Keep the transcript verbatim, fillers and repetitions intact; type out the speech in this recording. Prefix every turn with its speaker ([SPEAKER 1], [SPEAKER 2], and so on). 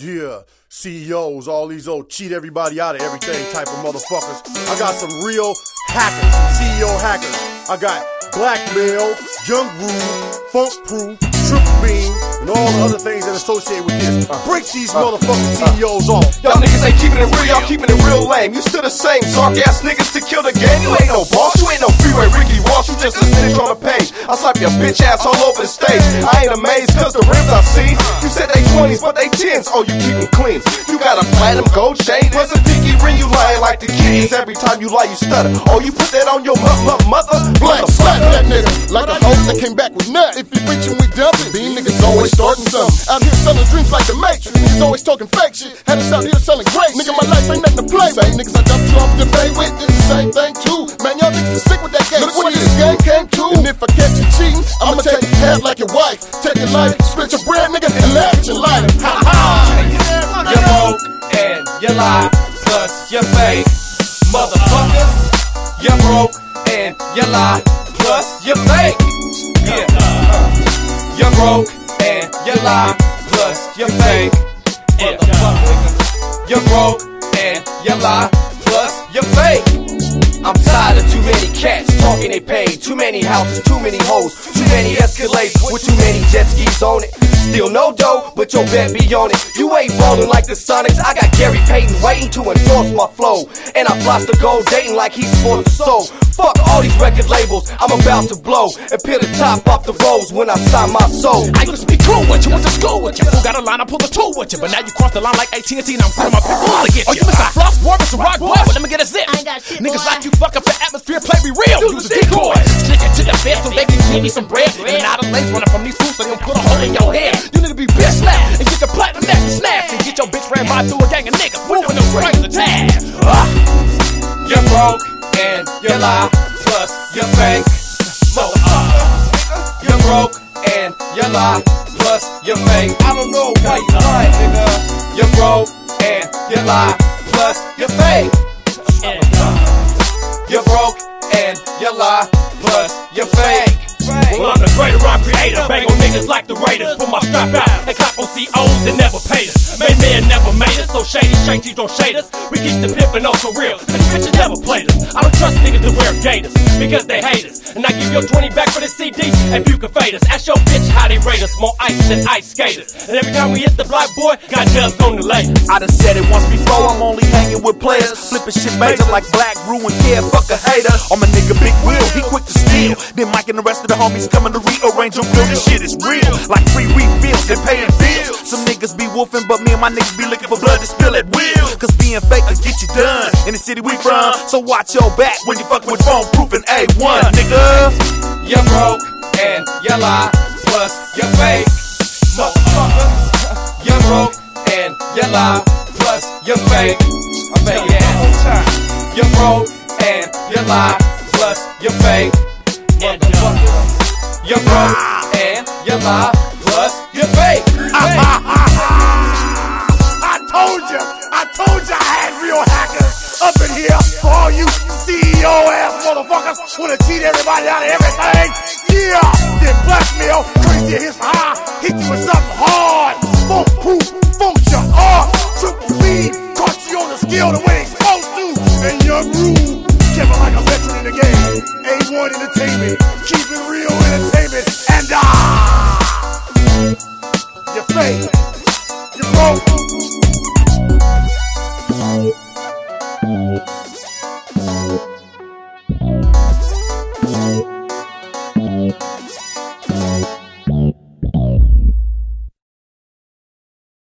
[SPEAKER 1] Yeah, C E Os, all these old cheat everybody out of everything type of motherfuckers. I got some real hackers, some C E O hackers. I got Blackmail, Young Groove, Funk Proof, Triple Beam, and all the other things that associate with this. Break these motherfucking C E Os off.
[SPEAKER 2] Y'all niggas ain't keeping it real, y'all keeping it real lame. You still the same zark ass niggas to kill the game. You ain't no boss, you ain't no freeway Ricky Ross. You just a snitch on the page. I'll slap your bitch ass all over the stage. I ain't amazed cause the rims I see. You said they twenties, but they tens. Oh, you keep them clean. You got a platinum gold chain plus a pinky ring. You lying like the kids. Every time you lie, you stutter. Oh, you put that on your mother, mother.
[SPEAKER 3] Black slap that nigga like a hoe that came back with nuts. If you reaching, we dumping. Being niggas always starting something. Out here selling dreams like the Matrix. Niggas always talking fake shit. Had us out here selling great. Nigga, my life ain't nothing to play. Same niggas I dumped you off the bay with. Did the same thing too. Man, y'all niggas are sick with that game. Look what this game came to. And if I catch you cheating, I'ma take your head like your wife. Take your life, split your bread, nigga, and laugh at your life. Ha ha.
[SPEAKER 2] You're broke and you lie, plus you're fake. Motherfuckers, you're broke and you lie, plus you're fake. Yeah. You're broke and you lie, plus you're fake. Motherfuckers, you're broke and you lie, plus you're fake. I'm tired of too many cats talking they paid. Too many houses, too many hoes, too many Escalades with too many jet skis on it. Still no dough, but your bet be on it. You ain't ballin' like the Sonics. I got Gary Payton waiting to endorse my flow, and I floss the gold dating like he's for the soul. Fuck all these record labels, I'm about to blow and peel the top off the rose when I sign my soul.
[SPEAKER 4] I used to be cool with you, went to school with you. Fool got a line, I pull the tool with you. But now you cross the line like A T and T and I'm putting my people to get you. Oh, you miss a floss boy, miss a rock boy? Well, let me get a zip.
[SPEAKER 5] I ain't got shit,
[SPEAKER 4] Niggas
[SPEAKER 5] boy.
[SPEAKER 4] like you fuck up the atmosphere, play me real. Use a decoy. Stick it to the bed so they can give me some bread. And out of lace running from these fools so they don't put a hole in your head. You need to be bitch slapped and get your platinum necklace snapped. And get your bitch ran by through a gang of niggas moving them strings to tab. Ah.
[SPEAKER 2] You're broke and you lie, plus you're fake. Motherfucker, you're broke and you lie, plus you're fake. I don't know why you lying, nigga. You're broke and you lie, plus you're fake. You're broke and you lie, plus you're fake.
[SPEAKER 4] Well, I'm the greater rhyme creator. Bang on niggas like the Raiders. Put my strap out and clap on C Os that never paid us. Made men never made us, so shady shake these don't shade us. We keep the pimpin' on so real, and bitches never played us. I don't trust niggas to wear gators because they hate us. And I give your twenty back for the C D and you can fade us. Ask your bitch how they rate us, more ice than ice skaters. And every time we hit the block, boy, got dubs on the latest.
[SPEAKER 6] I done said it once before, I'm only hanging with players. Flipping shit major like Black Ruin, yeah, fuck a hater. I'm a nigga Big Will, he quick to steal. Then Mike and the rest of the homies coming to rearrange your bill. This shit is real, like free refills and paying bills. Some niggas be wolfing, but me and my niggas be looking for blood to spill at will. Cause being fake will get you done in the city we from. So watch your back when you fucking with phone proof and A one, nigga.
[SPEAKER 2] You're broke and you lie, plus you're fake. Motherfucker, you're broke and you lie, plus you're fake. I'm fake, yeah. You're broke and you lie, plus you're fake. Motherfucker, you're broke and you lie, plus you're fake.
[SPEAKER 1] I told you, I told you I had real hackers up in here for all you C E O ass motherfuckers wanna cheat everybody out of everything. Yeah, then Blackmail, crazy hits high, hit you with something hard. Funk proof, function art, triple beam, caught you on the scale the way they supposed to. And Young Groove, kept it like a veteran in the game. A one entertainment, keep it real entertainment, and ah, you're fake, you're broke.